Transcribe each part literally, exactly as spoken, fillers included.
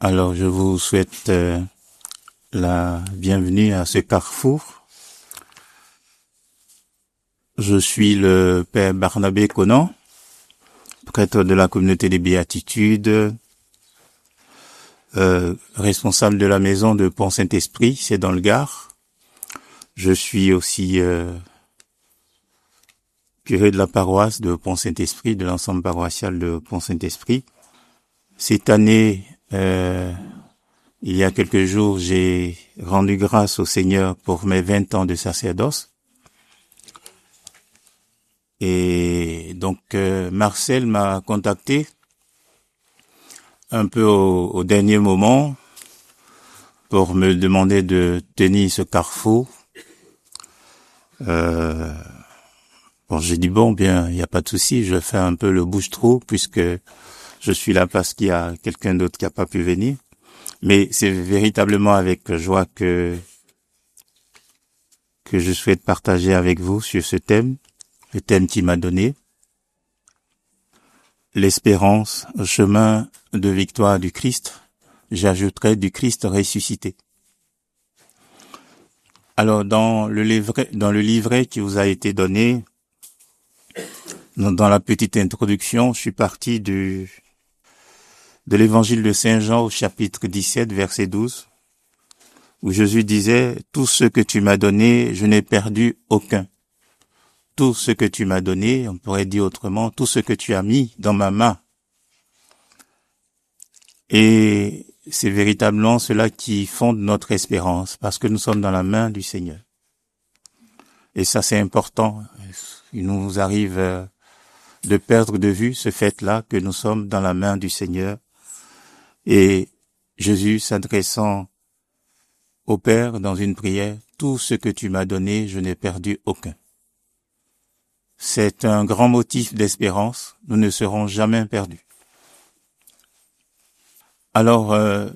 Alors, je vous souhaite euh, la bienvenue à ce carrefour. Je suis le Père Barnabé Conan, prêtre de la communauté des Béatitudes, euh, responsable de la maison de Pont-Saint-Esprit, c'est dans le Gard. Je suis aussi euh, curé de la paroisse de Pont-Saint-Esprit, de l'ensemble paroissial de Pont-Saint-Esprit. Cette année, euh, il y a quelques jours, j'ai rendu grâce au Seigneur pour mes vingt ans de sacerdoce. Et donc, euh, Marcel m'a contacté un peu au, au dernier moment pour me demander de tenir ce carrefour. Euh, bon, j'ai dit, bon, bien, il n'y a pas de souci, je fais un peu le bouche-trou puisque je suis là parce qu'il y a quelqu'un d'autre qui n'a pas pu venir. Mais c'est véritablement avec joie que que je souhaite partager avec vous sur ce thème, le thème qui m'a donné, l'espérance au chemin de victoire du Christ. J'ajouterai du Christ ressuscité. Alors, dans le livret, dans le livret qui vous a été donné, dans, dans la petite introduction, je suis parti du de l'évangile de Saint Jean au chapitre dix-sept, verset douze, où Jésus disait, « Tout ce que tu m'as donné, je n'ai perdu aucun. Tout ce que tu m'as donné, on pourrait dire autrement, tout ce que tu as mis dans ma main. » Et c'est véritablement cela qui fonde notre espérance, parce que nous sommes dans la main du Seigneur. Et ça, c'est important. Il nous arrive de perdre de vue ce fait-là, que nous sommes dans la main du Seigneur. Et Jésus s'adressant au Père dans une prière, « Tout ce que tu m'as donné, je n'ai perdu aucun. » C'est un grand motif d'espérance, nous ne serons jamais perdus. Alors, euh,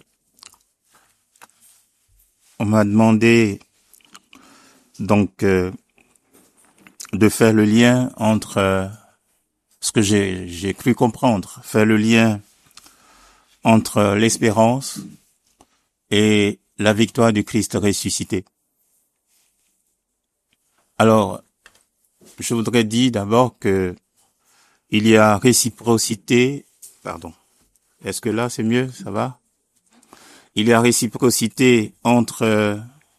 on m'a demandé donc euh, de faire le lien entre euh, ce que j'ai, j'ai cru comprendre, faire le lien entre l'espérance et la victoire du Christ ressuscité. Alors, je voudrais dire d'abord que il y a réciprocité, pardon, est-ce que là c'est mieux, ça va? Il y a réciprocité entre euh,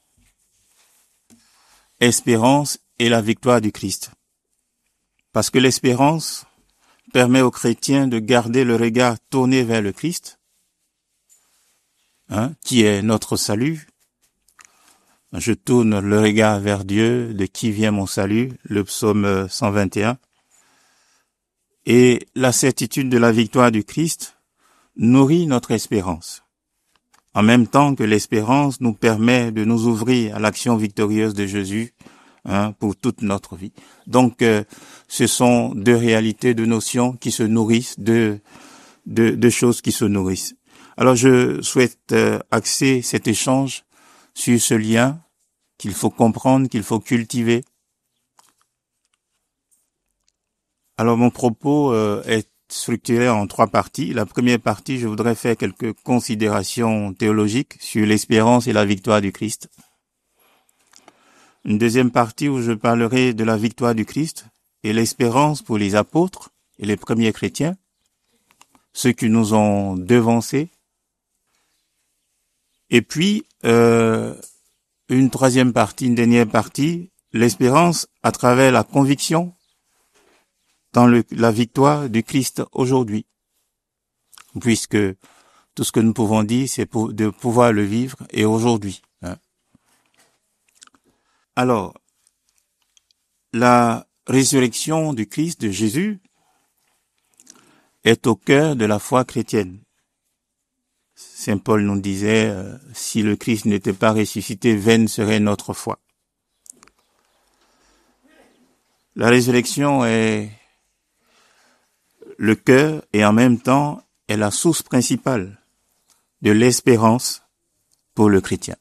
espérance et la victoire du Christ. Parce que l'espérance permet aux chrétiens de garder le regard tourné vers le Christ, hein, qui est notre salut. Je tourne le regard vers Dieu, de qui vient mon salut, le psaume cent vingt et un. Et la certitude de la victoire du Christ nourrit notre espérance. En même temps que l'espérance nous permet de nous ouvrir à l'action victorieuse de Jésus, hein, pour toute notre vie. Donc, euh, ce sont deux réalités, deux notions qui se nourrissent, deux, deux, deux choses qui se nourrissent. Alors, je souhaite euh, axer cet échange sur ce lien qu'il faut comprendre, qu'il faut cultiver. Alors, mon propos euh, est structuré en trois parties. La première partie, je voudrais faire quelques considérations théologiques sur l'espérance et la victoire du Christ. Une deuxième partie où je parlerai de la victoire du Christ et l'espérance pour les apôtres et les premiers chrétiens, ceux qui nous ont devancés. Et puis, euh, une troisième partie, une dernière partie, l'espérance à travers la conviction dans le, la victoire du Christ aujourd'hui. Puisque tout ce que nous pouvons dire, c'est pour, de pouvoir le vivre et aujourd'hui. Hein. Alors, la résurrection du Christ, de Jésus, est au cœur de la foi chrétienne. Saint Paul nous disait, euh, si le Christ n'était pas ressuscité, vaine serait notre foi. La résurrection est le cœur et en même temps est la source principale de l'espérance pour le chrétien.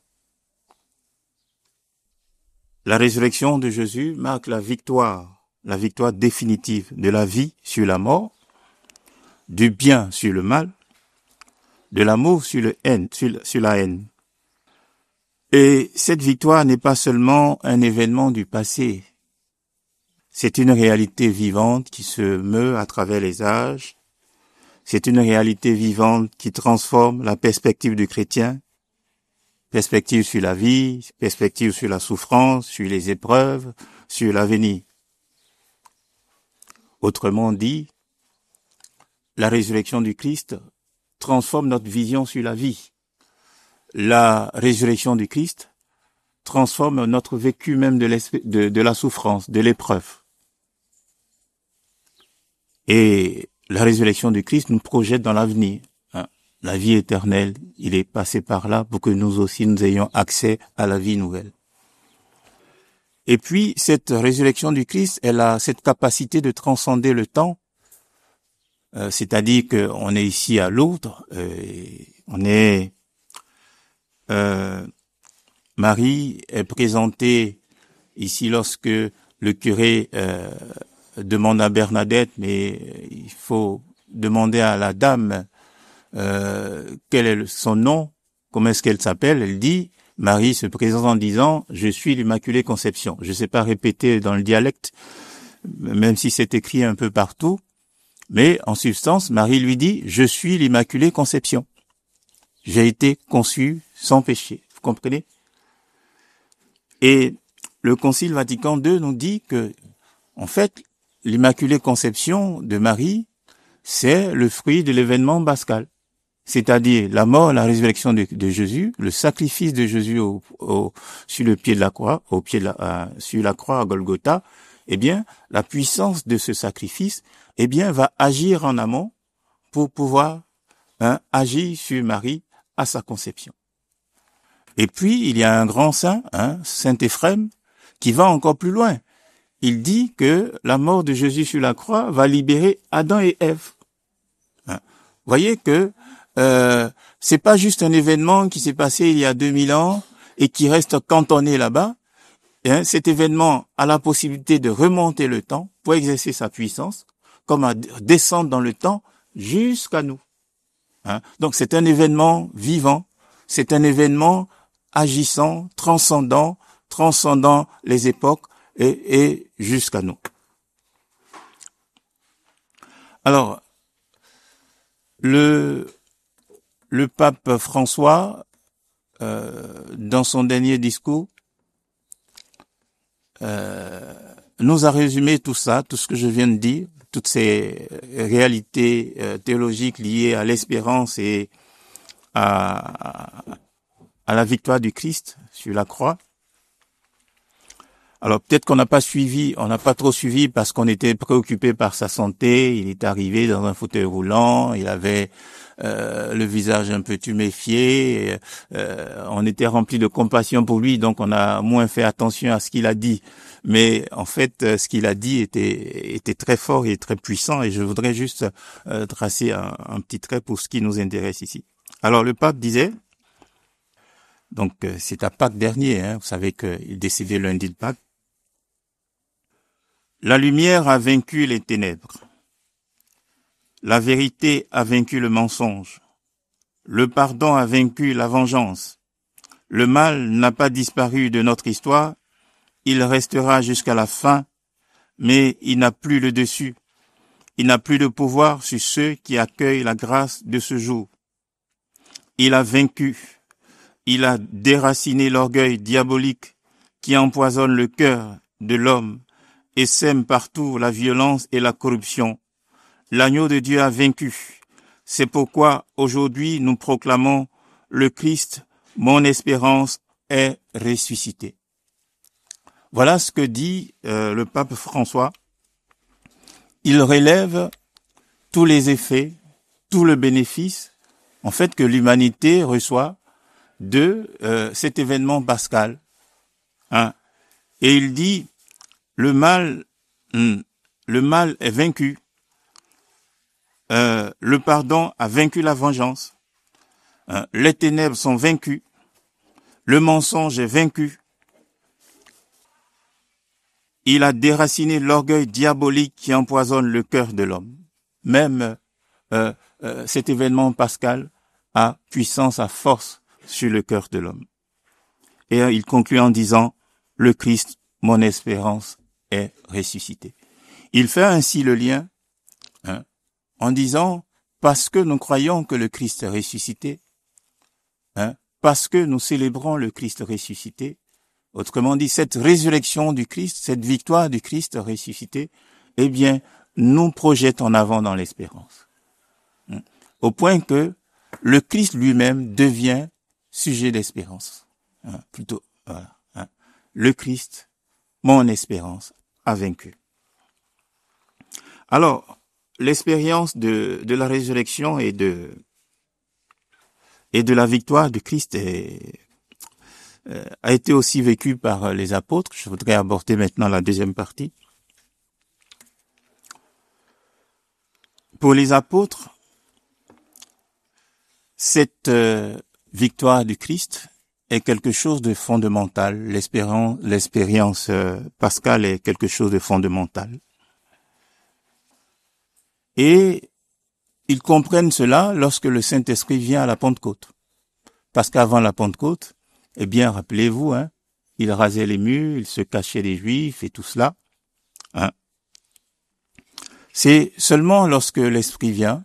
La résurrection de Jésus marque la victoire, la victoire définitive de la vie sur la mort, du bien sur le mal, de l'amour sur, le haine, sur, sur la haine. Et cette victoire n'est pas seulement un événement du passé. C'est une réalité vivante qui se meut à travers les âges. C'est une réalité vivante qui transforme la perspective du chrétien, perspective sur la vie, perspective sur la souffrance, sur les épreuves, sur l'avenir. Autrement dit, la résurrection du Christ transforme notre vision sur la vie. La résurrection du Christ transforme notre vécu même de, de, de la souffrance, de l'épreuve. Et la résurrection du Christ nous projette dans l'avenir. Hein. La vie éternelle, il est passé par là pour que nous aussi nous ayons accès à la vie nouvelle. Et puis, cette résurrection du Christ, elle a cette capacité de transcender le temps. Euh, c'est-à-dire qu'on est ici à Lourdes, euh, on est... Euh, Marie est présentée ici lorsque le curé euh, demande à Bernadette, mais il faut demander à la dame euh, quel est son nom, comment est-ce qu'elle s'appelle. Elle dit, Marie se présente en disant, je suis l'Immaculée Conception. Je ne sais pas répéter dans le dialecte, même si c'est écrit un peu partout, mais en substance, Marie lui dit, je suis l'Immaculée Conception. J'ai été conçue sans péché. Vous comprenez? Et le Concile Vatican deux nous dit que, en fait, l'Immaculée Conception de Marie, c'est le fruit de l'événement pascal. C'est-à-dire la mort, la résurrection de, de Jésus, le sacrifice de Jésus au, au, sur le pied de la croix, au pied de la, euh, sur la croix à Golgotha. Eh bien, la puissance de ce sacrifice, eh bien, va agir en amont pour pouvoir hein, agir sur Marie à sa conception. Et puis, il y a un grand saint, hein, Saint Éphrem, qui va encore plus loin. Il dit que la mort de Jésus sur la croix va libérer Adam et Ève. Hein. Vous voyez que euh, c'est pas juste un événement qui s'est passé il y a deux mille ans et qui reste cantonné là-bas. Hein, cet événement a la possibilité de remonter le temps pour exercer sa puissance, comme à descendre dans le temps jusqu'à nous. Hein. Donc c'est un événement vivant, c'est un événement agissant, transcendant, transcendant les époques et, et jusqu'à nous. Alors, le, le pape François, euh, dans son dernier discours, euh, nous a résumé tout ça, tout ce que je viens de dire, toutes ces réalités euh, théologiques liées à l'espérance et à, à la victoire du Christ sur la croix. Alors peut-être qu'on n'a pas suivi, on n'a pas trop suivi parce qu'on était préoccupé par sa santé. Il est arrivé dans un fauteuil roulant, il avait euh, le visage un peu tuméfié. Euh, on était rempli de compassion pour lui, donc on a moins fait attention à ce qu'il a dit. Mais en fait, ce qu'il a dit était était très fort et très puissant. Et je voudrais juste euh, tracer un, un petit trait pour ce qui nous intéresse ici. Alors le pape disait. Donc c'est à Pâques dernier, hein, vous savez qu'il est décédé lundi de Pâques. La lumière a vaincu les ténèbres. La vérité a vaincu le mensonge. Le pardon a vaincu la vengeance. Le mal n'a pas disparu de notre histoire. Il restera jusqu'à la fin, mais il n'a plus le dessus. Il n'a plus de pouvoir sur ceux qui accueillent la grâce de ce jour. Il a vaincu. Il a déraciné l'orgueil diabolique qui empoisonne le cœur de l'homme et sème partout la violence et la corruption. L'agneau de Dieu a vaincu. C'est pourquoi aujourd'hui nous proclamons le Christ, mon espérance est ressuscité. Voilà ce que dit euh, le pape François. Il relève tous les effets, tout le bénéfice, en fait, que l'humanité reçoit de euh, cet événement pascal. Hein. Et il dit, le mal, hum, le mal est vaincu. Euh, le pardon a vaincu la vengeance. Hein. Les ténèbres sont vaincues. Le mensonge est vaincu. Il a déraciné l'orgueil diabolique qui empoisonne le cœur de l'homme. Même euh, euh, cet événement pascal a puissance, a force sur le cœur de l'homme. Et il conclut en disant, le Christ, mon espérance, est ressuscité. Il fait ainsi le lien, hein, en disant, parce que nous croyons que le Christ est ressuscité, hein, parce que nous célébrons le Christ ressuscité, autrement dit, cette résurrection du Christ, cette victoire du Christ ressuscité, eh bien, nous projette en avant dans l'espérance. Hein, au point que le Christ lui-même devient sujet d'espérance. Hein, plutôt, voilà. Hein, le Christ, mon espérance, a vaincu. Alors, l'expérience de, de la résurrection et de, et de la victoire du Christ est, euh, a été aussi vécue par les apôtres. Je voudrais aborder maintenant la deuxième partie. Pour les apôtres, cette euh, victoire du Christ est quelque chose de fondamental. L'espérance, l'expérience euh, pascale est quelque chose de fondamental. Et ils comprennent cela lorsque le Saint-Esprit vient à la Pentecôte. Parce qu'avant la Pentecôte, eh bien, rappelez-vous, hein, il rasait les murs, il se cachait des Juifs et tout cela. Hein. C'est seulement lorsque l'Esprit vient,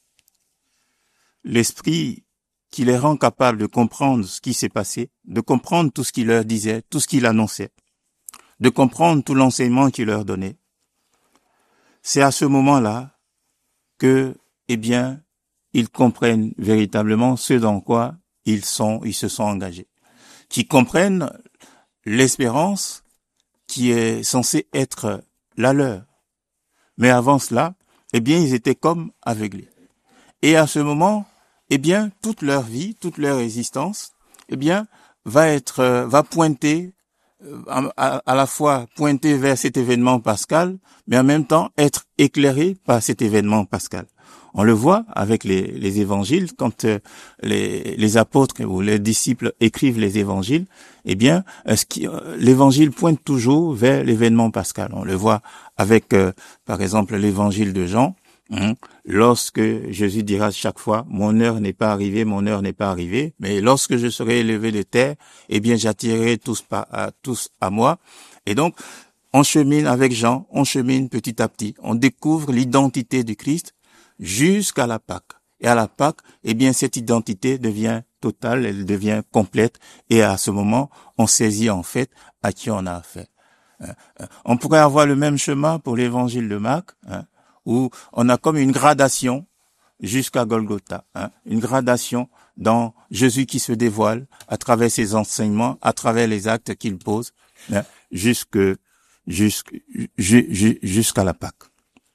l'Esprit qui les rend capables de comprendre ce qui s'est passé, de comprendre tout ce qu'il leur disait, tout ce qu'il annonçait, de comprendre tout l'enseignement qu'il leur donnait. C'est à ce moment-là que, eh bien, ils comprennent véritablement ce dans quoi ils sont, ils se sont engagés. Qu'ils comprennent l'espérance qui est censée être la leur. Mais avant cela, eh bien, ils étaient comme aveuglés. Et à ce moment, eh bien, toute leur vie, toute leur existence, eh bien, va être, euh, va pointer, euh, à, à la fois pointer vers cet événement pascal, mais en même temps être éclairé par cet événement pascal. On le voit avec les, les évangiles, quand euh, les, les apôtres ou les disciples écrivent les évangiles, eh bien, euh, ce qui, euh, l'évangile pointe toujours vers l'événement pascal. On le voit avec, euh, par exemple, l'évangile de Jean, hein, lorsque Jésus dira chaque fois, mon heure n'est pas arrivée, mon heure n'est pas arrivée, mais lorsque je serai élevé de terre, eh bien, j'attirerai tous, par, à, tous à moi. Et donc, on chemine avec Jean, on chemine petit à petit, on découvre l'identité du Christ, jusqu'à la Pâque. Et à la Pâque, eh bien, cette identité devient totale, elle devient complète. Et à ce moment, on saisit en fait à qui on a affaire. On pourrait avoir le même chemin pour l'évangile de Marc, hein, où on a comme une gradation jusqu'à Golgotha, hein, une gradation dans Jésus qui se dévoile à travers ses enseignements, à travers les actes qu'il pose, hein, jusque, jusque, jusqu'à la Pâque.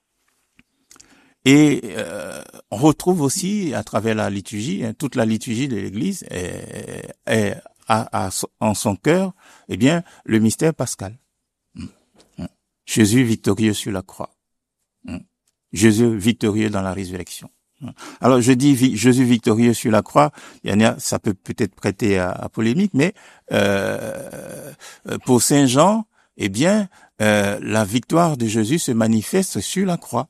Et euh, on retrouve aussi à travers la liturgie, hein, toute la liturgie de l'Église est, est a, a en son cœur, eh bien, le mystère pascal. Mmh. Mmh. Jésus victorieux sur la croix. Mmh. Jésus victorieux dans la résurrection. Mmh. Alors je dis vi- Jésus victorieux sur la croix, il y en a, ça peut peut-être prêter à, à polémique, mais euh, pour Saint Jean, eh bien, euh, la victoire de Jésus se manifeste sur la croix.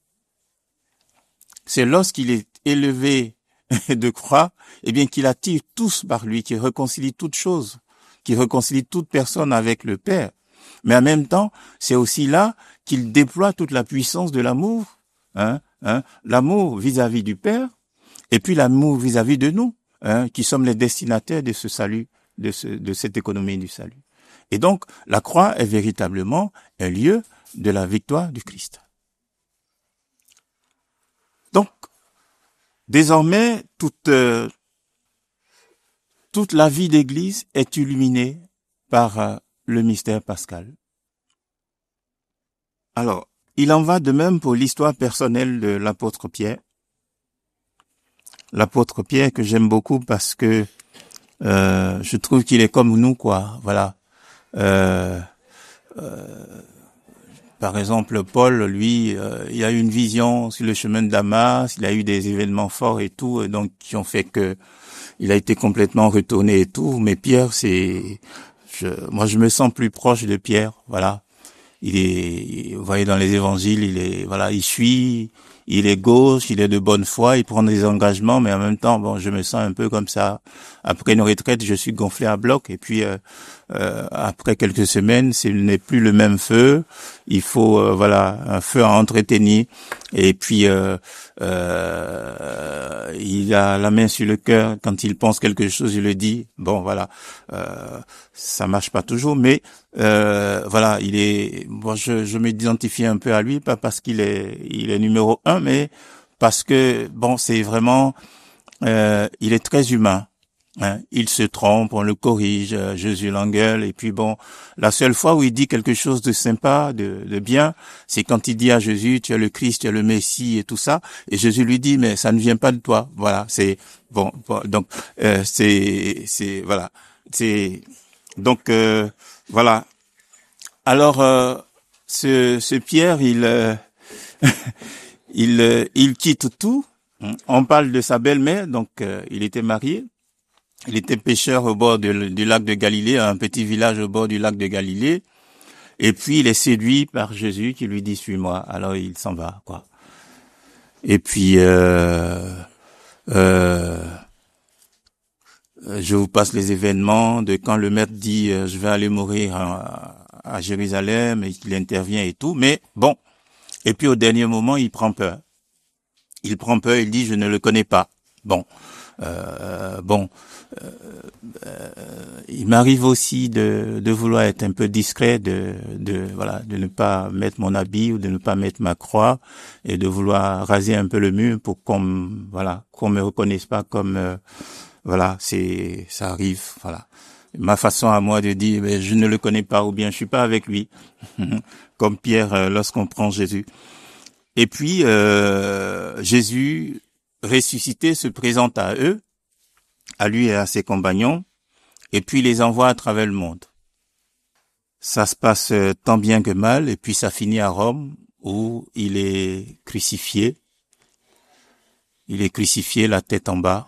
C'est lorsqu'il est élevé de croix, eh bien, qu'il attire tous par lui, qu'il réconcilie toutes choses, qu'il réconcilie toute personne avec le Père. Mais en même temps, c'est aussi là qu'il déploie toute la puissance de l'amour, hein, hein, l'amour vis-à-vis du Père, et puis l'amour vis-à-vis de nous, hein, qui sommes les destinataires de ce salut, de, ce, de cette économie du salut. Et donc, la croix est véritablement un lieu de la victoire du Christ. Donc, désormais, toute, euh, toute la vie d'Église est illuminée par euh, le mystère pascal. Alors, il en va de même pour l'histoire personnelle de l'apôtre Pierre. L'apôtre Pierre que j'aime beaucoup parce que euh, je trouve qu'il est comme nous, quoi. Voilà. Euh, euh, Par exemple, Paul, lui, euh, il a eu une vision sur le chemin de Damas, il a eu des événements forts et tout, donc qui ont fait que il a été complètement retourné et tout. Mais Pierre, c'est, je, moi, je me sens plus proche de Pierre. Voilà, il est, vous voyez dans les évangiles, il est, voilà, il suit, il est gauche, il est de bonne foi, il prend des engagements, mais en même temps, bon, je me sens un peu comme ça. Après une retraite, je suis gonflé à bloc, et puis euh, euh, après quelques semaines, ce n'est plus le même feu. Il faut, euh, voilà, un feu à entretenir. Et puis, euh, euh, il a la main sur le cœur. Quand il pense quelque chose, il le dit. Bon, voilà, euh, ça marche pas toujours, mais euh, voilà, il est. Moi, je, je m'identifie un peu à lui, pas parce qu'il est, il est numéro un, mais parce que bon, c'est vraiment, euh, il est très humain. Hein, il se trompe, on le corrige, euh, Jésus l'engueule, et puis bon, la seule fois où il dit quelque chose de sympa, de, de bien, c'est quand il dit à Jésus, tu es le Christ, tu es le Messie et tout ça, et Jésus lui dit, mais ça ne vient pas de toi. Voilà, c'est bon, bon donc euh, c'est c'est voilà, c'est donc euh, voilà. Alors euh, ce ce Pierre, il euh, il euh, il quitte tout. On parle de sa belle-mère, donc euh, il était marié. Il était pêcheur au bord de, du lac de Galilée, un petit village au bord du lac de Galilée. Et puis, il est séduit par Jésus qui lui dit, suis-moi. Alors, il s'en va, quoi. Et puis, euh, euh, je vous passe les événements de quand le maître dit, euh, je vais aller mourir à, à Jérusalem, et qu'il intervient et tout. Mais bon. Et puis, au dernier moment, il prend peur. Il prend peur, il dit, je ne le connais pas. Bon. Euh, bon. Euh, euh, il m'arrive aussi de, de vouloir être un peu discret, de, de voilà, de ne pas mettre mon habit ou de ne pas mettre ma croix et de vouloir raser un peu le mur pour qu'on voilà qu'on me reconnaisse pas comme euh, voilà c'est ça arrive voilà. Ma façon à moi de dire mais je ne le connais pas ou bien je suis pas avec lui comme Pierre euh, lorsqu'on prend Jésus. Et puis euh, Jésus ressuscité se présente à eux, à lui et à ses compagnons, et puis il les envoie à travers le monde. Ça se passe tant bien que mal, et puis ça finit à Rome, où il est crucifié. Il est crucifié, la tête en bas.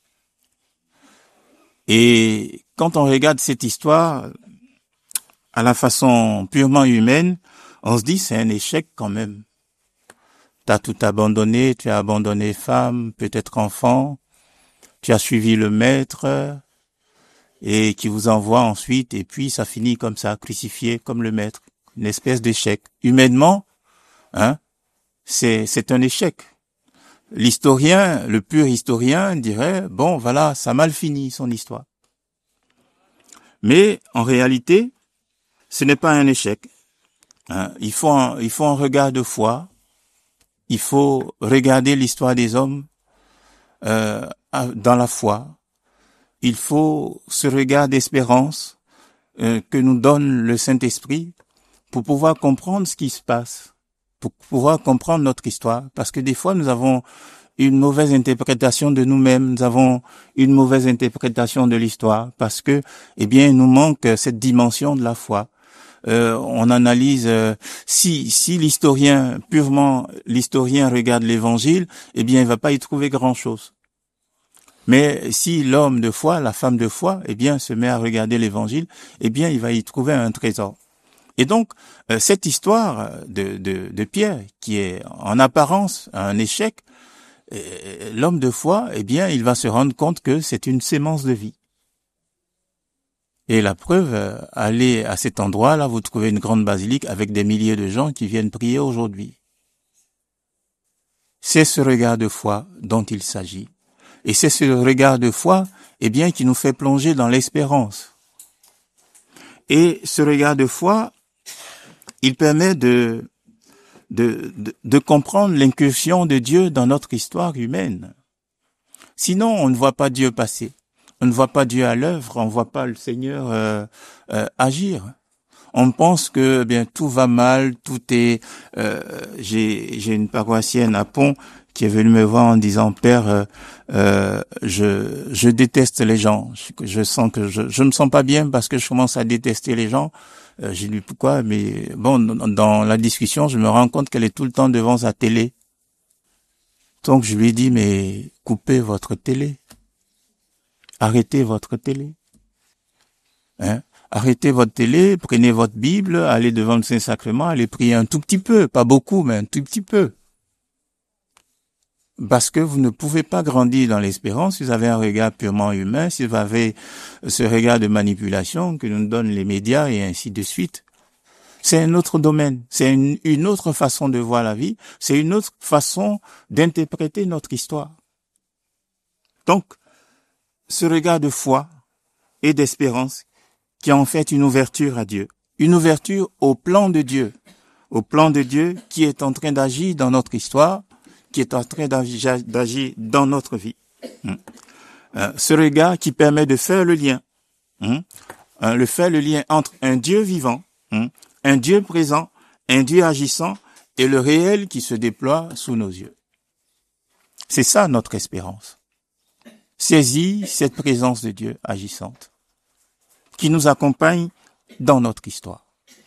Et quand on regarde cette histoire, à la façon purement humaine, on se dit c'est un échec quand même. T'as tout abandonné, tu as abandonné femme, peut-être enfant, tu as suivi le maître, et qui vous envoie ensuite, et puis ça finit comme ça, crucifié comme le maître. Une espèce d'échec. Humainement, hein, c'est, c'est un échec. L'historien, le pur historien dirait, bon, voilà, ça a mal fini son histoire. Mais, en réalité, ce n'est pas un échec. Hein. Il faut un, il faut un regard de foi. Il faut regarder l'histoire des hommes, euh, dans la foi. Il faut ce regard d'espérance euh, que nous donne le Saint-Esprit pour pouvoir comprendre ce qui se passe, pour pouvoir comprendre notre histoire. Parce que des fois, nous avons une mauvaise interprétation de nous-mêmes, nous avons une mauvaise interprétation de l'histoire, parce que, eh bien, il nous manque cette dimension de la foi. Euh, on analyse, euh, si si l'historien, purement l'historien regarde l'Évangile, eh bien, il va pas y trouver grand-chose. Mais si l'homme de foi, la femme de foi, eh bien, se met à regarder l'Évangile, eh bien, il va y trouver un trésor. Et donc, euh, cette histoire de, de, de Pierre, qui est en apparence un échec, euh, l'homme de foi, eh bien, il va se rendre compte que c'est une sémence de vie. Et la preuve, euh, allez à cet endroit-là, vous trouvez une grande basilique avec des milliers de gens qui viennent prier aujourd'hui. C'est ce regard de foi dont il s'agit. Et c'est ce regard de foi, eh bien, qui nous fait plonger dans l'espérance. Et ce regard de foi, il permet de, de, de, de comprendre l'incursion de Dieu dans notre histoire humaine. Sinon, on ne voit pas Dieu passer. On ne voit pas Dieu à l'œuvre. On ne voit pas le Seigneur euh, euh, agir. On pense que eh bien tout va mal, tout est. Euh, j'ai j'ai une paroissienne à Pont qui est venue me voir en disant Père, euh, euh, je je déteste les gens. Je, je sens que je je me sens pas bien parce que je commence à détester les gens. Euh, j'ai dit pourquoi, mais bon, dans la discussion, je me rends compte qu'elle est tout le temps devant sa télé. Donc je lui ai dit mais coupez votre télé, arrêtez votre télé, hein. Arrêtez votre télé, prenez votre Bible, allez devant le Saint-Sacrement, allez prier un tout petit peu, pas beaucoup, mais un tout petit peu. parce que vous ne pouvez pas grandir dans l'espérance si vous avez un regard purement humain, si vous avez ce regard de manipulation que nous donnent les médias et ainsi de suite. C'est un autre domaine, c'est une, une autre façon de voir la vie, c'est une autre façon d'interpréter notre histoire. Donc, ce regard de foi et d'espérance qui est en fait une ouverture à Dieu, une ouverture au plan de Dieu, au plan de Dieu qui est en train d'agir dans notre histoire, qui est en train d'agir dans notre vie. Euh, ce regard qui permet de faire le lien, hein, euh, le faire le lien entre un Dieu vivant, hein, un Dieu présent, un Dieu agissant et le réel qui se déploie sous nos yeux. C'est ça notre espérance. Saisir cette présence de Dieu agissante qui nous accompagne dans notre histoire.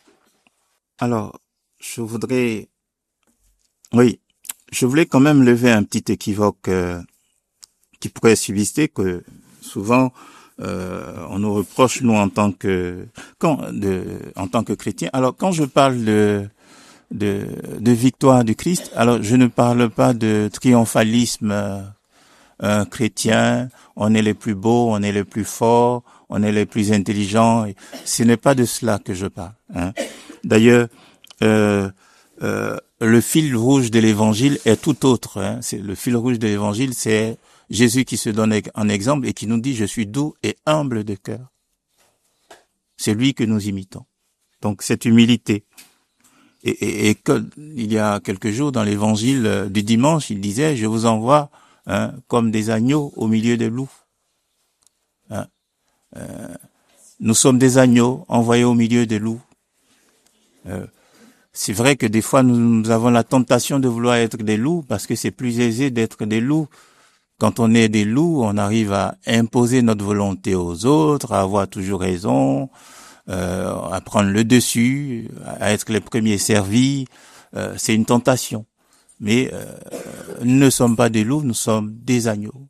Alors, je voudrais, oui, je voulais quand même lever un petit équivoque euh, qui pourrait subsister, que souvent euh, on nous reproche nous en tant que quand de en tant que chrétiens. Alors quand je parle de de de victoire du Christ, alors je ne parle pas de triomphalisme euh, euh, chrétien. On est les plus beaux, on est les plus forts, on est les plus intelligents. Ce n'est pas de cela que je parle. Hein. D'ailleurs, euh, euh, le fil rouge de l'évangile est tout autre. Hein. C'est le fil rouge de l'évangile, c'est Jésus qui se donne en exemple et qui nous dit « Je suis doux et humble de cœur ». C'est lui que nous imitons. Donc cette humilité. Et, et, et que, il y a quelques jours dans l'évangile du dimanche, il disait « Je vous envoie hein, comme des agneaux au milieu des loups hein. ». Euh, nous sommes des agneaux envoyés au milieu des loups. Euh, c'est vrai que des fois nous, nous avons la tentation de vouloir être des loups parce que c'est plus aisé d'être des loups. Quand on est des loups, on arrive à imposer notre volonté aux autres, à avoir toujours raison, euh, à prendre le dessus, à être les premiers servis. Euh, c'est une tentation. Mais euh, nous ne sommes pas des loups, nous sommes des agneaux.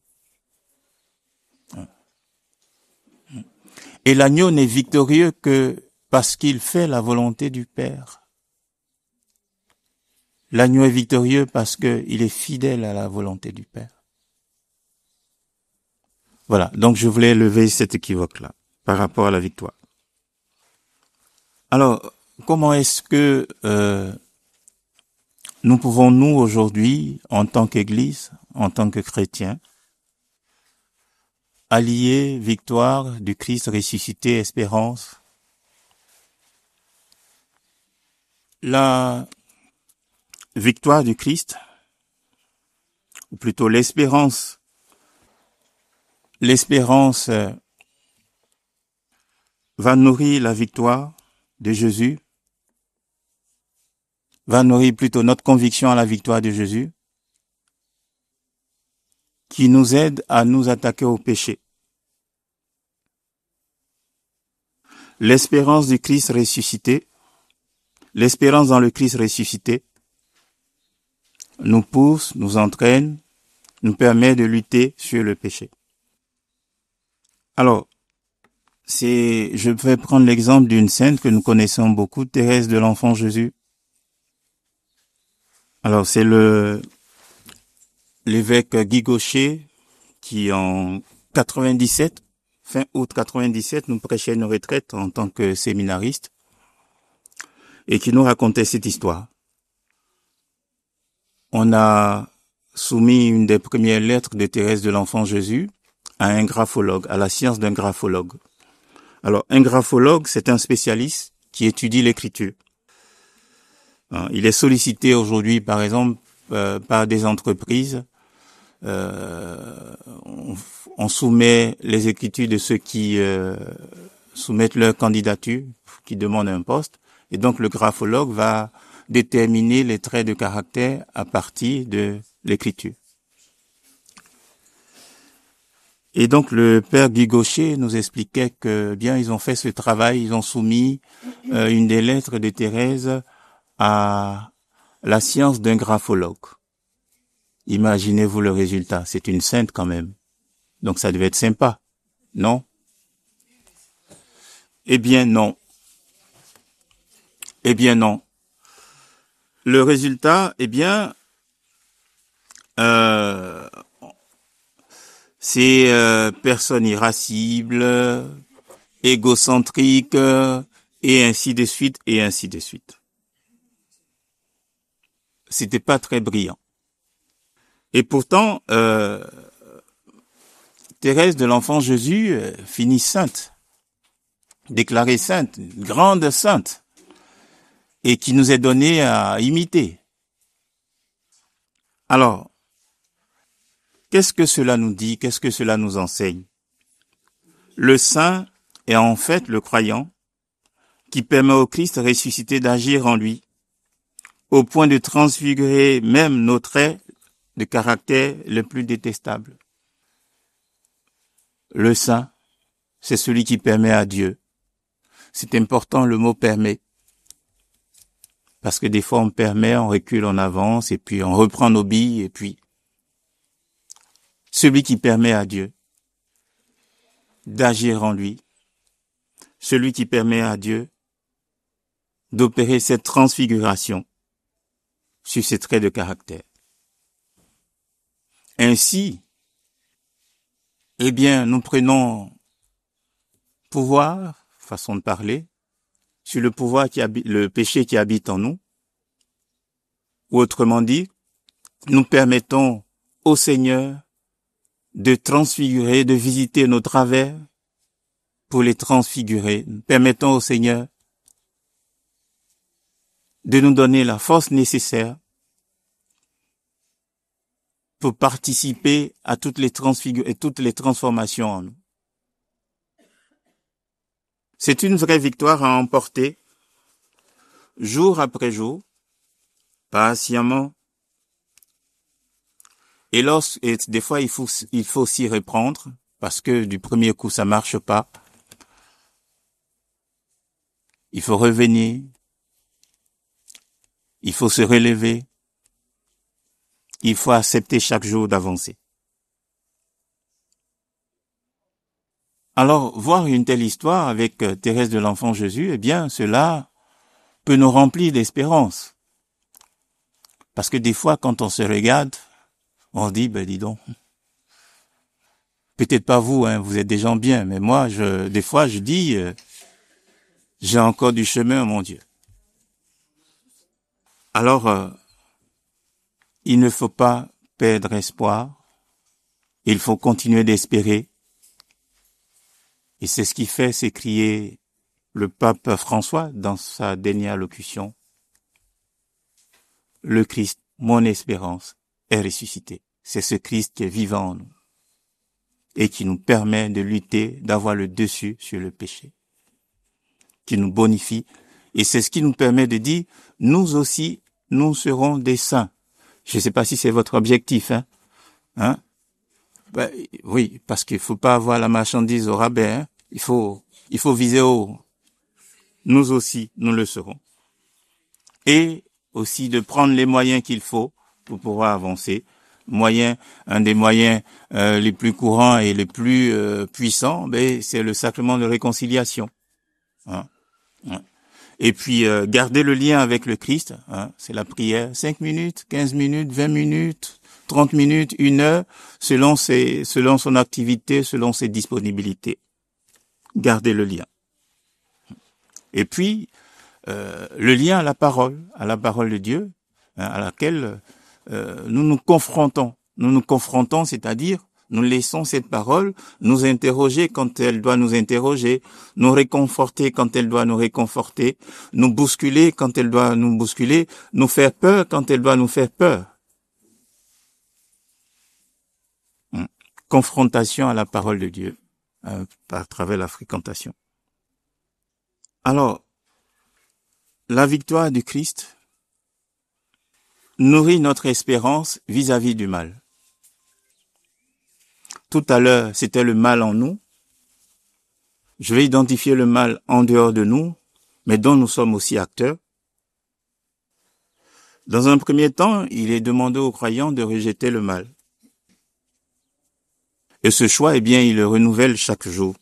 Et l'agneau n'est victorieux que parce qu'il fait la volonté du Père. L'agneau est victorieux parce qu'il est fidèle à la volonté du Père. Voilà, donc je voulais lever cet équivoque-là par rapport à la victoire. Alors, comment est-ce que euh, nous pouvons, nous, aujourd'hui, en tant qu'Église, en tant que chrétiens, allier victoire du Christ ressuscité, espérance? La victoire du Christ, ou plutôt l'espérance, l'espérance euh, va nourrir la victoire de Jésus, va nourrir plutôt notre conviction à la victoire de Jésus, qui nous aide à nous attaquer au péché. L'espérance du Christ ressuscité, l'espérance dans le Christ ressuscité, nous pousse, nous entraîne, nous permet de lutter sur le péché. Alors, c'est, je vais prendre l'exemple d'une sainte que nous connaissons beaucoup, Thérèse de l'Enfant Jésus. Alors, c'est le l'évêque Guy Gaucher qui, en quatre-vingt-dix-sept, fin août quatre-vingt-dix-sept, nous prêchait une retraite en tant que séminariste et qui nous racontait cette histoire. On a soumis une des premières lettres de Thérèse de l'Enfant Jésus à un graphologue, à la science d'un graphologue. Alors, un graphologue, c'est un spécialiste qui étudie l'écriture. Il est sollicité aujourd'hui, par exemple, euh, par des entreprises. Euh, on, on soumet les écritures de ceux qui euh, soumettent leur candidature, qui demandent un poste. Et donc, le graphologue va déterminer les traits de caractère à partir de l'écriture. Et donc le père Guy Gaucher nous expliquait que bien ils ont fait ce travail, ils ont soumis euh, une des lettres de Thérèse à la science d'un graphologue. Imaginez-vous le résultat, c'est une sainte quand même. Donc ça devait être sympa, non? Eh bien non. Eh bien non. Le résultat, eh bien, euh, ces euh, personnes irascibles, égocentriques, et ainsi de suite, et ainsi de suite. C'était pas très brillant. Et pourtant, euh, Thérèse de l'Enfant Jésus euh, finit sainte, déclarée sainte, grande sainte, et qui nous est donnée à imiter. Alors, qu'est-ce que cela nous dit? Qu'est-ce que cela nous enseigne? Le saint est en fait le croyant qui permet au Christ ressuscité d'agir en lui, au point de transfigurer même nos traits de caractère les plus détestables. Le saint, c'est celui qui permet à Dieu. C'est important le mot permet. Parce que des fois on permet, on recule, on avance, et puis on reprend nos billes, et puis celui qui permet à Dieu d'agir en lui, celui qui permet à Dieu d'opérer cette transfiguration sur ses traits de caractère. Ainsi, eh bien, nous prenons pouvoir, façon de parler, sur le pouvoir qui habite, le péché qui habite en nous, ou autrement dit, nous permettons au Seigneur de transfigurer, de visiter nos travers pour les transfigurer. Nous permettons au Seigneur de nous donner la force nécessaire pour participer à toutes les transfigur- et toutes les transformations en nous. C'est une vraie victoire à emporter, jour après jour, patiemment. Et, lorsque, et des fois, il faut, il faut s'y reprendre, parce que du premier coup, ça marche pas. Il faut revenir. Il faut se relever. Il faut accepter chaque jour d'avancer. Alors, voir une telle histoire avec euh, Thérèse de l'Enfant Jésus, eh bien, cela peut nous remplir d'espérance. Parce que des fois, quand on se regarde, on se dit, ben dis donc, peut-être pas vous, hein, vous êtes des gens bien, mais moi, je, des fois, je dis, euh, j'ai encore du chemin, mon Dieu. Alors, euh, il ne faut pas perdre espoir, il faut continuer d'espérer. Et c'est ce qui fait s'écrier le pape François dans sa dernière allocution. Le Christ, mon espérance, est ressuscité. C'est ce Christ qui est vivant en nous et qui nous permet de lutter, d'avoir le dessus sur le péché, qui nous bonifie. Et c'est ce qui nous permet de dire, nous aussi, nous serons des saints. Je ne sais pas si c'est votre objectif, hein, hein? Ben, oui, parce qu'il faut pas avoir la marchandise au rabais, hein? Il faut, il faut viser haut. Nous aussi, nous le serons. Et aussi de prendre les moyens qu'il faut pour pouvoir avancer. Moyen, un des moyens euh, les plus courants et les plus euh, puissants, ben, c'est le sacrement de réconciliation. Hein? Hein? Et puis, euh, garder le lien avec le Christ, hein? C'est la prière. Cinq minutes, quinze minutes, vingt minutes, trente minutes, une heure, selon ses, selon son activité, selon ses disponibilités. Garder le lien. Et puis, euh, le lien à la parole, à la parole de Dieu, hein, à laquelle euh, nous nous confrontons. Nous nous confrontons, c'est-à-dire, nous laissons cette parole nous interroger quand elle doit nous interroger, nous réconforter quand elle doit nous réconforter, nous bousculer quand elle doit nous bousculer, nous faire peur quand elle doit nous faire peur. Hum. Confrontation à la parole de Dieu, hein, à travers la fréquentation. Alors, la victoire du Christ nourrit notre espérance vis-à-vis du mal. Tout à l'heure, c'était le mal en nous. Je vais identifier le mal en dehors de nous, mais dont nous sommes aussi acteurs. Dans un premier temps, il est demandé aux croyants de rejeter le mal. Et ce choix, eh bien, il le renouvelle chaque jour.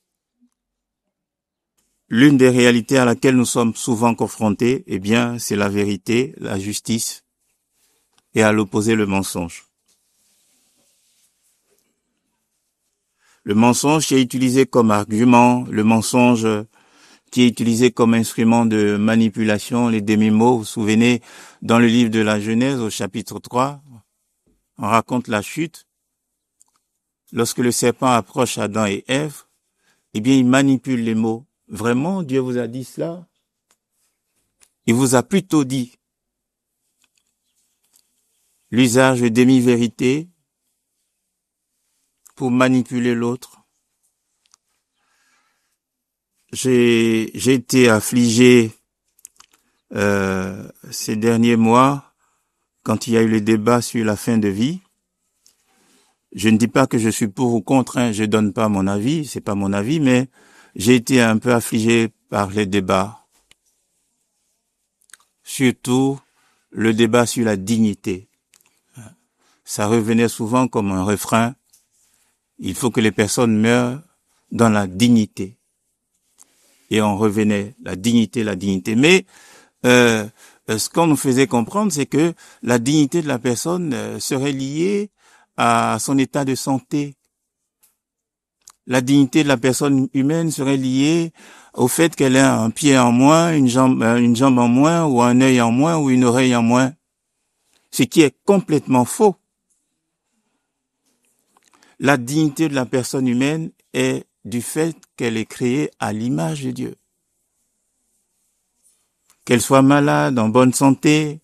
L'une des réalités à laquelle nous sommes souvent confrontés, eh bien, c'est la vérité, la justice, et à l'opposé le mensonge. Le mensonge qui est utilisé comme argument, le mensonge qui est utilisé comme instrument de manipulation, les demi-mots. Vous vous souvenez, dans le livre de la Genèse, au chapitre trois, on raconte la chute. Lorsque le serpent approche Adam et Ève, eh bien, il manipule les mots. Vraiment, Dieu vous a dit cela? Il vous a plutôt dit l'usage de demi-vérité pour manipuler l'autre. J'ai, j'ai été affligé euh, ces derniers mois quand il y a eu le débat sur la fin de vie. Je ne dis pas que je suis pour ou contre, hein, je donne pas mon avis, c'est pas mon avis, mais j'ai été un peu affligé par les débats. Surtout le débat sur la dignité. Ça revenait souvent comme un refrain. Il faut que les personnes meurent dans la dignité. Et on revenait, la dignité, la dignité. Mais euh, ce qu'on nous faisait comprendre, c'est que la dignité de la personne euh, serait liée à son état de santé. La dignité de la personne humaine serait liée au fait qu'elle ait un pied en moins, une jambe, une jambe en moins, ou un œil en moins, ou une oreille en moins. Ce qui est complètement faux. La dignité de la personne humaine est du fait qu'elle est créée à l'image de Dieu. Qu'elle soit malade, en bonne santé,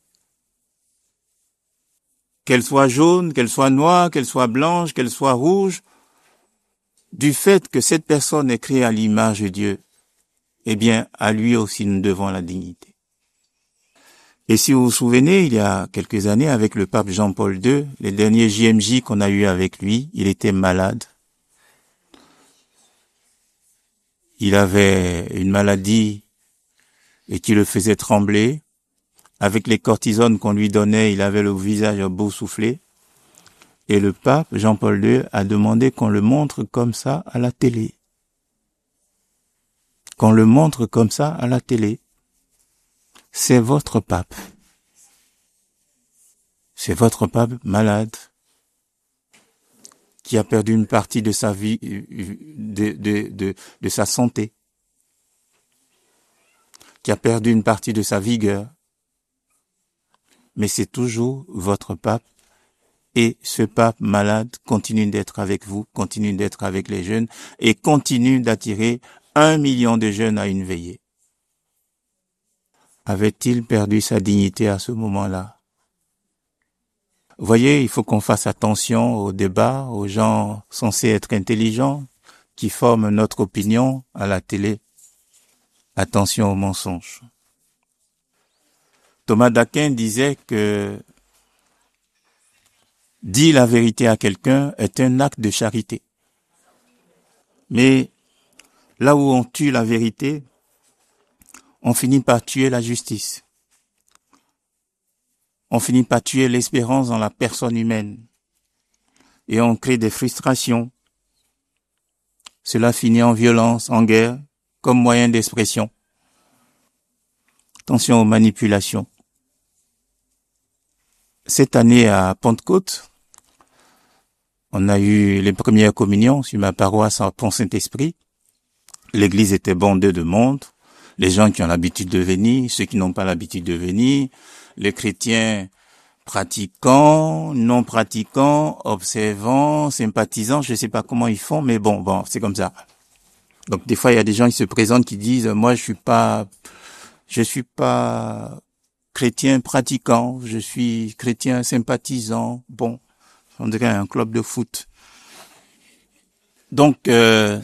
qu'elle soit jaune, qu'elle soit noire, qu'elle soit blanche, qu'elle soit rouge, du fait que cette personne est créée à l'image de Dieu, eh bien, à lui aussi nous devons la dignité. Et si vous vous souvenez, il y a quelques années, avec le pape Jean-Paul deux, les derniers J M J qu'on a eu avec lui, il était malade. Il avait une maladie et qui le faisait trembler. Avec les cortisones qu'on lui donnait, il avait le visage boursouflé. Et le pape Jean-Paul deux a demandé qu'on le montre comme ça à la télé. Qu'on le montre comme ça à la télé. C'est votre pape. C'est votre pape malade qui a perdu une partie de sa vie, de, de, de, de sa santé, qui a perdu une partie de sa vigueur. Mais c'est toujours votre pape. Et ce pape malade continue d'être avec vous, continue d'être avec les jeunes et continue d'attirer un million de jeunes à une veillée. Avait-il perdu sa dignité à ce moment-là? Vous voyez, il faut qu'on fasse attention aux débats, aux gens censés être intelligents, qui forment notre opinion à la télé. Attention aux mensonges. Thomas d'Aquin disait que dire la vérité à quelqu'un est un acte de charité. Mais là où on tue la vérité, on finit par tuer la justice. On finit par tuer l'espérance dans la personne humaine. Et on crée des frustrations. Cela finit en violence, en guerre, comme moyen d'expression. Attention aux manipulations. Cette année à Pentecôte, on a eu les premières communions sur ma paroisse en Pont-Saint-Esprit. L'église était bondée de monde. Les gens qui ont l'habitude de venir, ceux qui n'ont pas l'habitude de venir, les chrétiens pratiquants, non pratiquants, observants, sympathisants, je ne sais pas comment ils font, mais bon, bon, c'est comme ça. Donc des fois il y a des gens qui se présentent qui disent moi je suis pas je suis pas chrétien pratiquant, je suis chrétien sympathisant. Bon, on dirait un club de foot. Donc euh,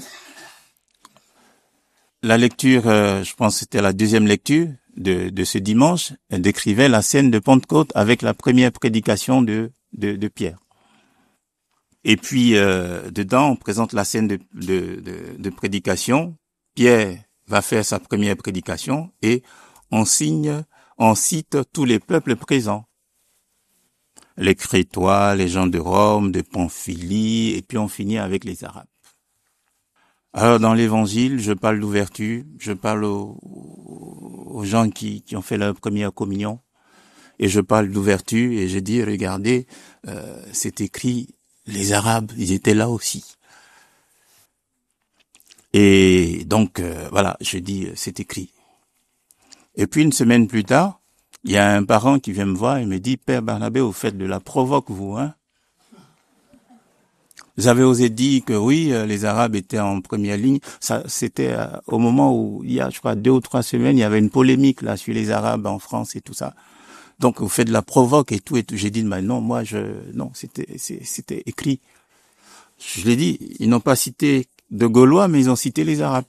la lecture, euh, je pense que c'était la deuxième lecture de, de ce dimanche, elle décrivait la scène de Pentecôte avec la première prédication de, de, de Pierre. Et puis, euh, dedans, on présente la scène de, de, de, de prédication. Pierre va faire sa première prédication et on signe, on cite tous les peuples présents. Les Crétois, les gens de Rome, de Pamphylie, et puis on finit avec les Arabes. Alors dans l'évangile, je parle d'ouverture, je parle aux, aux gens qui, qui ont fait leur première communion, et je parle d'ouverture, et je dis, regardez, euh, c'est écrit, les Arabes, ils étaient là aussi. Et donc, euh, voilà, je dis, c'est écrit. Et puis, une semaine plus tard, il y a un parent qui vient me voir et me dit, Père Barnabé, vous faites de la provoque, vous, hein? Vous avez osé dire que oui, les Arabes étaient en première ligne. Ça, c'était euh, au moment où, il y a, je crois, deux ou trois semaines, il y avait une polémique là sur les Arabes en France et tout ça. Donc, vous faites de la provoque et tout et tout. J'ai dit, mais non, moi, je, non, c'était, c'était écrit. Je l'ai dit, ils n'ont pas cité de Gaulois, mais ils ont cité les Arabes.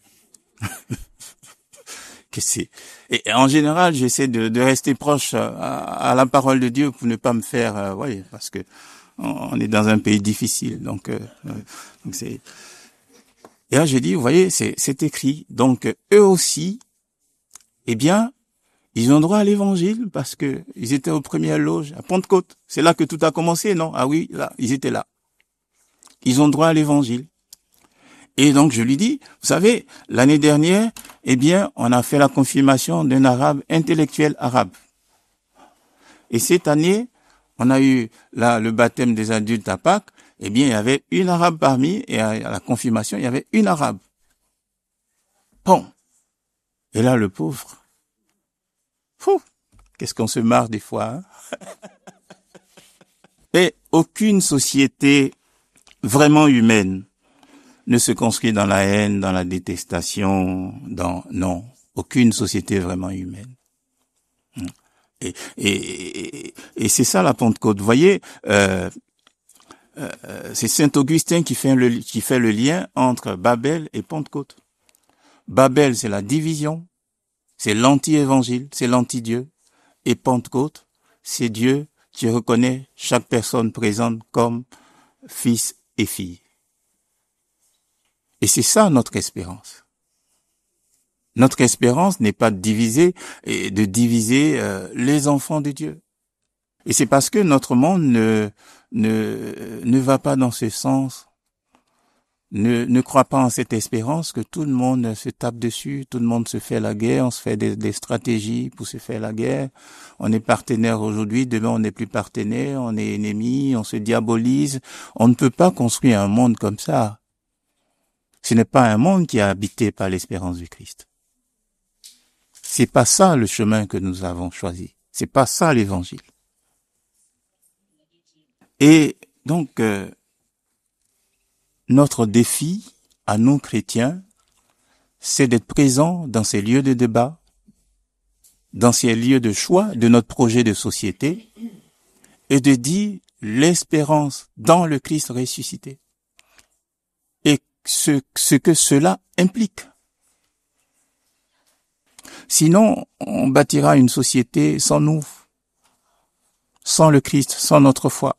Que c'est. Et en général, j'essaie de, de rester proche à, à la parole de Dieu pour ne pas me faire, euh, ouais, parce que on est dans un pays difficile, donc, euh, donc c'est. Et là, j'ai dit, vous voyez, c'est, c'est écrit. Donc, eux aussi, eh bien, ils ont droit à l'évangile parce que ils étaient aux premières loges à Pentecôte. C'est là que tout a commencé, non? Ah oui, là, ils étaient là. Ils ont droit à l'évangile. Et donc, je lui dis, vous savez, l'année dernière, eh bien, on a fait la confirmation d'un arabe intellectuel arabe. Et cette année, on a eu là le baptême des adultes à Pâques. Eh bien, il y avait une arabe parmi, et à la confirmation, il y avait une arabe. Bon. Et là, le pauvre. Fou. Qu'est-ce qu'on se marre des fois, hein? Et aucune société vraiment humaine ne se construit dans la haine, dans la détestation, dans, non. Aucune société vraiment humaine. Et, et, et, et c'est ça la Pentecôte. Vous voyez, euh, euh, c'est Saint Augustin qui fait, le, qui fait le lien entre Babel et Pentecôte. Babel, c'est la division, c'est l'anti-évangile, c'est l'anti-Dieu. Et Pentecôte, c'est Dieu qui reconnaît chaque personne présente comme fils et fille. Et c'est ça notre espérance. Notre espérance n'est pas de diviser, et de diviser euh, les enfants de Dieu. Et c'est parce que notre monde ne, ne, ne va pas dans ce sens, ne, ne croit pas en cette espérance que tout le monde se tape dessus, tout le monde se fait la guerre, on se fait des, des stratégies pour se faire la guerre. On est partenaire aujourd'hui, demain on n'est plus partenaire, on est ennemi, on se diabolise. On ne peut pas construire un monde comme ça. Ce n'est pas un monde qui est habité par l'espérance du Christ. C'est pas ça le chemin que nous avons choisi. C'est pas ça l'évangile. Et donc, euh, notre défi à nous chrétiens, c'est d'être présents dans ces lieux de débat, dans ces lieux de choix de notre projet de société, et de dire l'espérance dans le Christ ressuscité. Et ce, ce que cela implique. Sinon, on bâtira une société sans nous, sans le Christ, sans notre foi.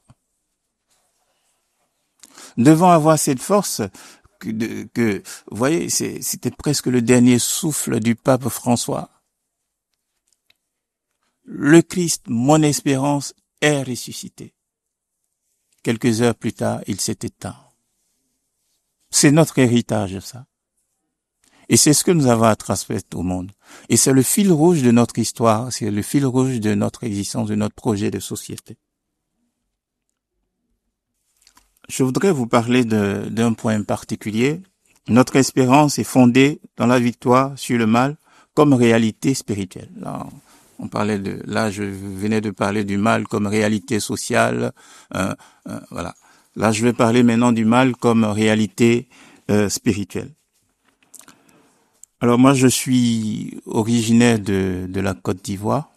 Devant avoir cette force que, de, que vous voyez, c'est, c'était presque le dernier souffle du pape François. Le Christ, mon espérance, est ressuscité. Quelques heures plus tard, il s'est éteint. C'est notre héritage, ça. Et c'est ce que nous avons à transmettre au monde. Et c'est le fil rouge de notre histoire, c'est le fil rouge de notre existence, de notre projet de société. Je voudrais vous parler de, d'un point particulier. Notre espérance est fondée dans la victoire sur le mal comme réalité spirituelle. Là, on parlait de, là, je venais de parler du mal comme réalité sociale. Euh, euh, voilà. Là, je vais parler maintenant du mal comme réalité euh, spirituelle. Alors moi, je suis originaire de, de la Côte d'Ivoire.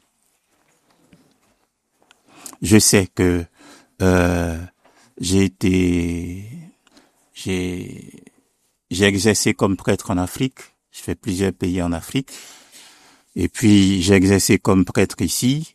Je sais que euh, j'ai été, j'ai, j'ai exercé comme prêtre en Afrique. J'ai fait plusieurs pays en Afrique. Et puis j'ai exercé comme prêtre ici.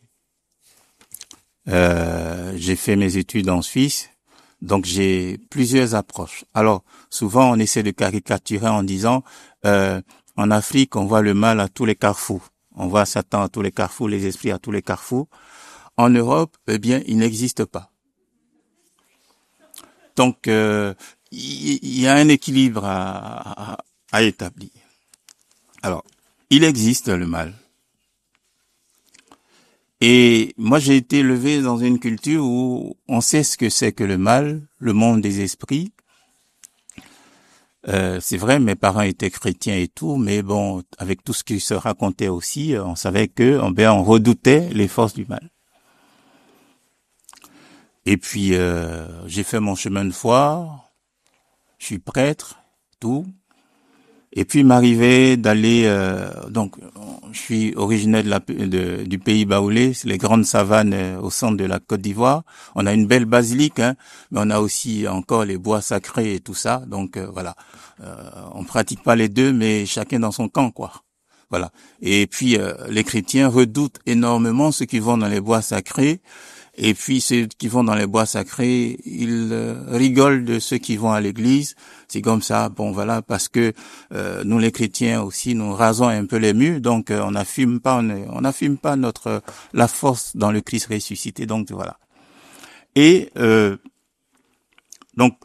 Euh, j'ai fait mes études en Suisse. Donc j'ai plusieurs approches. Alors souvent on essaie de caricaturer en disant euh, en Afrique, on voit le mal à tous les carrefours. On voit Satan à tous les carrefours, les esprits à tous les carrefours. En Europe, eh bien, il n'existe pas. Donc, euh, il y a un équilibre à, à, à établir. Alors, il existe le mal. Et moi, j'ai été élevé dans une culture où on sait ce que c'est que le mal, le monde des esprits. Euh, c'est vrai, mes parents étaient chrétiens et tout, mais bon, avec tout ce qui se racontait aussi, on savait que, on, ben, on redoutait les forces du mal. Et puis, euh, j'ai fait mon chemin de foi, je suis prêtre, tout. Et puis, il m'arrivait d'aller, euh, donc, je suis originaire de la, de, du pays baoulé, c'est les grandes savanes euh, au centre de la Côte d'Ivoire. On a une belle basilique, hein, mais on a aussi encore les bois sacrés et tout ça. Donc, euh, voilà, euh, on pratique pas les deux, mais chacun dans son camp, quoi. Voilà. Et puis, euh, les chrétiens redoutent énormément ceux qui vont dans les bois sacrés. Et puis ceux qui vont dans les bois sacrés, ils euh, rigolent de ceux qui vont à l'église. C'est comme ça, bon voilà, parce que euh, nous les chrétiens aussi, nous rasons un peu les murs, donc euh, on n'affirme pas, on n'affirme pas notre la force dans le Christ ressuscité. Donc voilà. Et euh, donc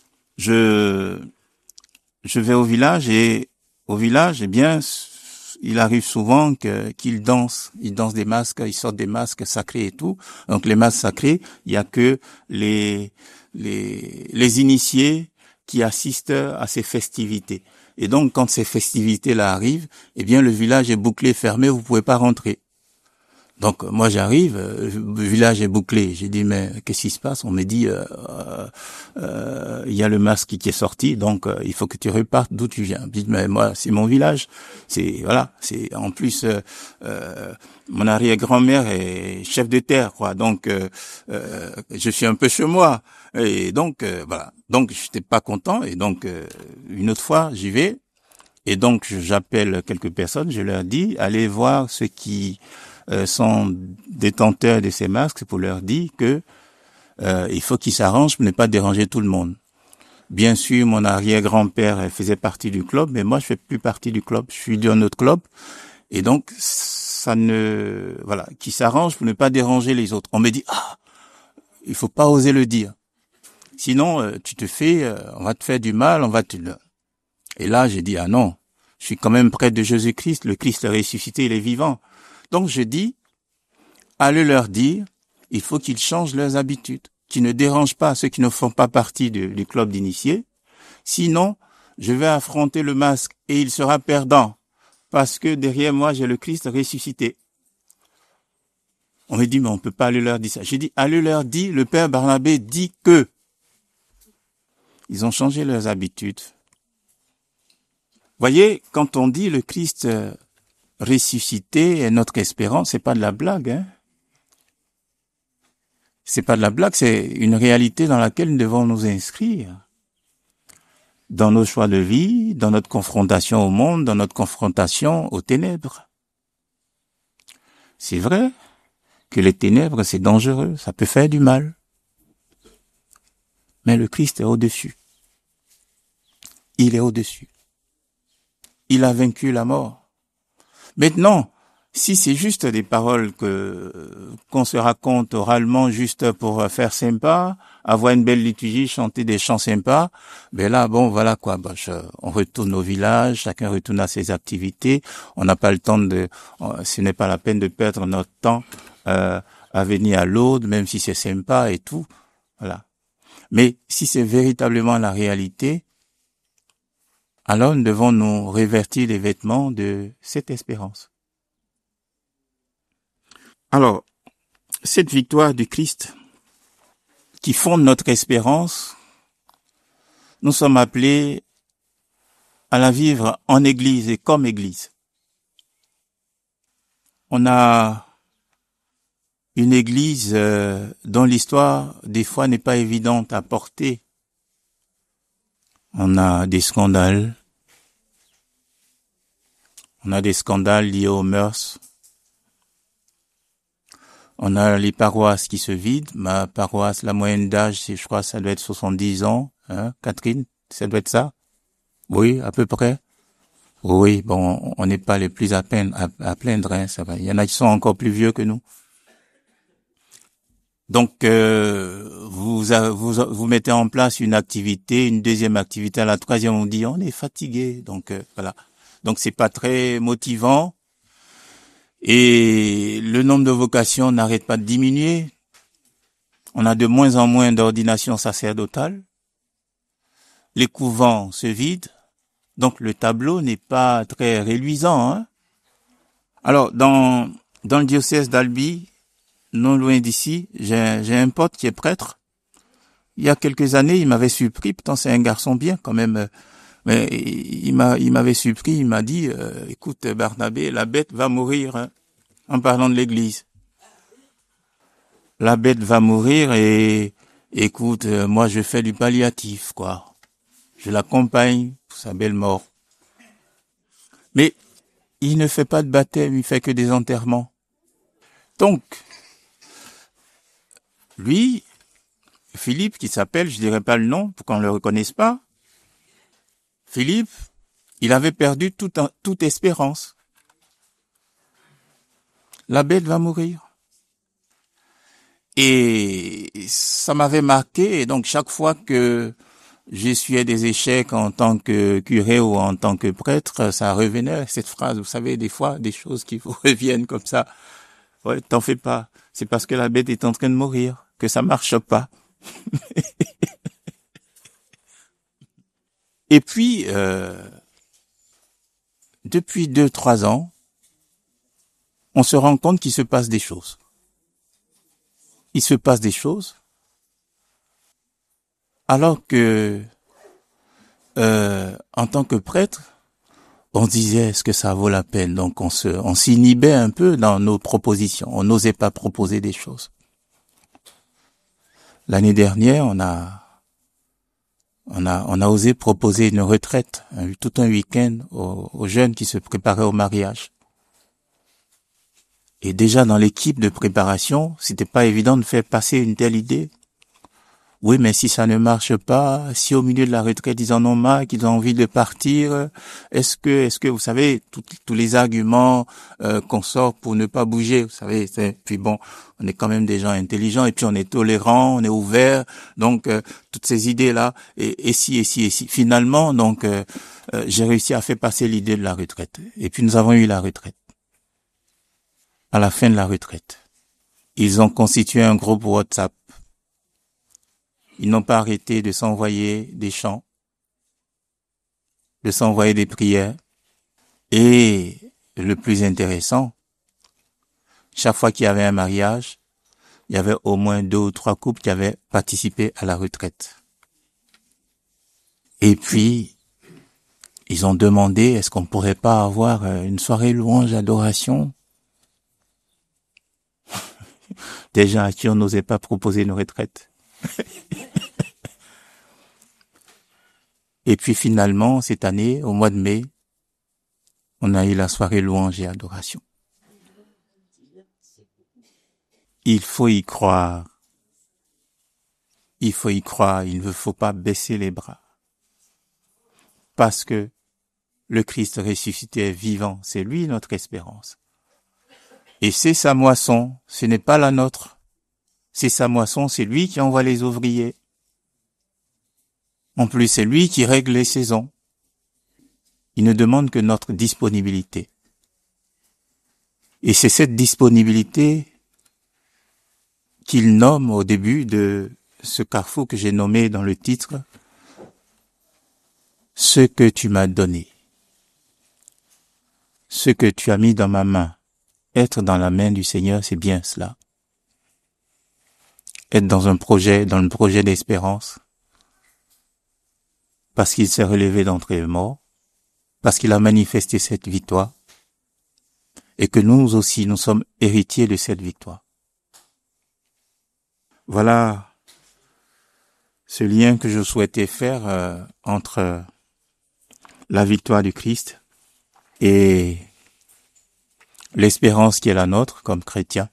je je vais au village et au village, eh bien, il arrive souvent que qu'ils dansent, ils dansent des masques, ils sortent des masques sacrés et tout. Donc les masques sacrés, il y a que les les les initiés qui assistent à ces festivités. Et donc quand ces festivités-là arrivent, eh bien le village est bouclé, fermé, vous pouvez pas rentrer. Donc moi j'arrive, le village est bouclé. J'ai dit mais qu'est-ce qui se passe? On me dit euh, euh, il y a le masque qui est sorti, donc euh, il faut que tu repartes d'où tu viens. Je dis mais moi c'est mon village, c'est voilà, c'est en plus euh, euh, mon arrière-grand-mère est chef de terre quoi, donc euh, euh, je suis un peu chez moi et donc euh, voilà, donc j'étais pas content et donc euh, une autre fois j'y vais et donc j'appelle quelques personnes, je leur dis allez voir ceux qui Euh, sont détenteurs de ces masques pour leur dire que euh, il faut qu'ils s'arrangent pour ne pas déranger tout le monde. Bien sûr, mon arrière-grand-père faisait partie du club, mais moi je fais plus partie du club. Je suis d'un autre club, et donc ça ne voilà, qui s'arrange pour ne pas déranger les autres. On me dit ah, il faut pas oser le dire, sinon euh, tu te fais, euh, on va te faire du mal, on va te. Et là j'ai dit ah non, je suis quand même près de Jésus-Christ, le Christ est ressuscité, il est vivant. Donc je dis, allez leur dire, il faut qu'ils changent leurs habitudes, qu'ils ne dérangent pas ceux qui ne font pas partie de, du club d'initiés. Sinon, je vais affronter le masque et il sera perdant, parce que derrière moi, j'ai le Christ ressuscité. On me dit, mais on peut pas aller leur dire ça. J'ai dit, allez leur dire, le Père Barnabé dit que. Ils ont changé leurs habitudes. Voyez, quand on dit le Christ ressuscité est notre espérance, c'est pas de la blague, hein. C'est pas de la blague, c'est une réalité dans laquelle nous devons nous inscrire. Dans nos choix de vie, dans notre confrontation au monde, dans notre confrontation aux ténèbres. C'est vrai que les ténèbres, c'est dangereux, ça peut faire du mal. Mais le Christ est au-dessus. Il est au-dessus. Il a vaincu la mort. Maintenant, si c'est juste des paroles que qu'on se raconte oralement juste pour faire sympa, avoir une belle liturgie, chanter des chants sympas, ben là, bon, voilà quoi. Ben, je, on retourne au village, chacun retourne à ses activités. On n'a pas le temps de, ce n'est pas la peine de perdre notre temps euh, à venir à l'aude, même si c'est sympa et tout. Voilà. Mais si c'est véritablement la réalité, alors nous devons nous revêtir les vêtements de cette espérance. Alors, cette victoire du Christ qui fonde notre espérance, nous sommes appelés à la vivre en Église et comme Église. On a une Église euh, dont l'histoire, des fois, n'est pas évidente à porter. On a des scandales. On a des scandales liés aux mœurs. On a les paroisses qui se vident. Ma paroisse, la moyenne d'âge, c'est, je crois, ça doit être soixante-dix ans. Hein, Catherine, ça doit être ça? Oui, à peu près. Oui, bon, on n'est pas les plus à peine à, à plaindre, hein, ça va. Il y en a qui sont encore plus vieux que nous. Donc, euh, vous, vous vous mettez en place une activité, une deuxième activité, à la troisième, on dit on est fatigué. Donc euh, voilà. Donc c'est pas très motivant. Et le nombre de vocations n'arrête pas de diminuer. On a de moins en moins d'ordinations sacerdotales. Les couvents se vident. Donc le tableau n'est pas très réluisant, hein. Alors, dans, dans le diocèse d'Albi, non loin d'ici, j'ai, j'ai un pote qui est prêtre. Il y a quelques années, il m'avait surpris, pourtant c'est un garçon bien quand même, mais il m'a, il m'avait surpris, il m'a dit, euh, écoute Barnabé, la bête va mourir, hein, en parlant de l'église. La bête va mourir et, écoute, euh, moi je fais du palliatif, quoi. Je l'accompagne pour sa belle mort. Mais il ne fait pas de baptême, il fait que des enterrements. Donc, lui, Philippe, qui s'appelle, je dirais pas le nom pour qu'on le reconnaisse pas, Philippe, il avait perdu toute, toute espérance. La bête va mourir. Et ça m'avait marqué, et donc chaque fois que j'essuyais des échecs en tant que curé ou en tant que prêtre, ça revenait, cette phrase, vous savez, des fois, des choses qui vous reviennent comme ça. Ouais, t'en fais pas, c'est parce que la bête est en train de mourir, que ça marche pas. Et puis, euh, depuis deux, trois ans, on se rend compte qu'il se passe des choses. Il se passe des choses, alors que, euh, en tant que prêtre, on disait est-ce que ça vaut la peine. Donc on se, on s'inhibait un peu dans nos propositions. On n'osait pas proposer des choses. L'année dernière, on a, on a, on a osé proposer une retraite, un, tout un week-end aux, aux jeunes qui se préparaient au mariage. Et déjà dans l'équipe de préparation, c'était pas évident de faire passer une telle idée. Oui, mais si ça ne marche pas, si au milieu de la retraite ils en ont marre, qu'ils ont envie de partir, est-ce que, est-ce que vous savez tout, tous les arguments euh, qu'on sort pour ne pas bouger, vous savez. C'est, puis bon, on est quand même des gens intelligents et puis on est tolérants, on est ouverts, donc euh, toutes ces idées là, et, et si, et si, et si. Finalement, donc euh, euh, j'ai réussi à faire passer l'idée de la retraite. Et puis nous avons eu la retraite. À la fin de la retraite, ils ont constitué un groupe WhatsApp. Ils n'ont pas arrêté de s'envoyer des chants, de s'envoyer des prières. Et le plus intéressant, chaque fois qu'il y avait un mariage, il y avait au moins deux ou trois couples qui avaient participé à la retraite. Et puis, ils ont demandé, est-ce qu'on pourrait pas avoir une soirée louange adoration? Des gens à qui on n'osait pas proposer une retraite. Et puis finalement, cette année, au mois de mai, on a eu la soirée louange et adoration. Il faut y croire. Il faut y croire. Il ne faut pas baisser les bras. Parce que le Christ ressuscité est vivant. C'est lui notre espérance. Et c'est sa moisson. Ce n'est pas la nôtre. C'est sa moisson. C'est lui qui envoie les ouvriers. En plus, c'est lui qui règle les saisons. Il ne demande que notre disponibilité. Et c'est cette disponibilité qu'il nomme au début de ce carrefour que j'ai nommé dans le titre « Ce que tu m'as donné ». Ce que tu as mis dans ma main. Être dans la main du Seigneur, c'est bien cela. Être dans un projet, dans le projet d'espérance, parce qu'il s'est relevé d'entre les morts, parce qu'il a manifesté cette victoire, et que nous aussi, nous sommes héritiers de cette victoire. Voilà ce lien que je souhaitais faire euh, entre la victoire du Christ et l'espérance qui est la nôtre comme chrétiens.